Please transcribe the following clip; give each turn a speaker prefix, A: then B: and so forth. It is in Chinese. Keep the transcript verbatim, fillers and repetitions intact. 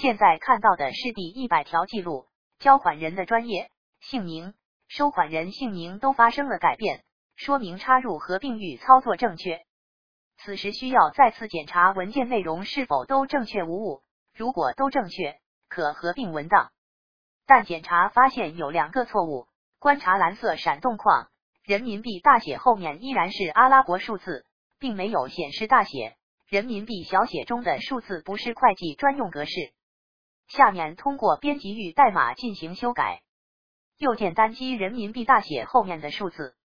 A: 现在看到的是第一百条记录，交款人的专业、姓名、收款人姓名都发生了改变，说明插入合并域操作正确。此时需要再次检查文件内容是否都正确无误，如果都正确，可合并文档。但检查发现有两个错误，观察蓝色闪动框，人民币大写后面依然是阿拉伯数字，并没有显示大写，人民币小写中的数字不是会计专用格式。下面通过编辑域代码进行修改。右键单击人民币大写后面的数字。